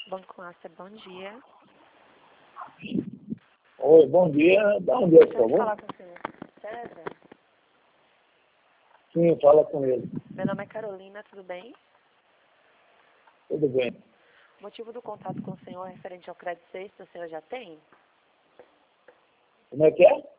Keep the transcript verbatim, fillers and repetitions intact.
Banco Master, bom dia. Oi, bom dia. Dá um dia, por Deixa eu favor. falar com o senhor César. Sim, fala com ele. Meu nome é Carolina, tudo bem? Tudo bem. O motivo do contato com o senhor referente ao crédito sexto, o senhor já tem? Como é que é?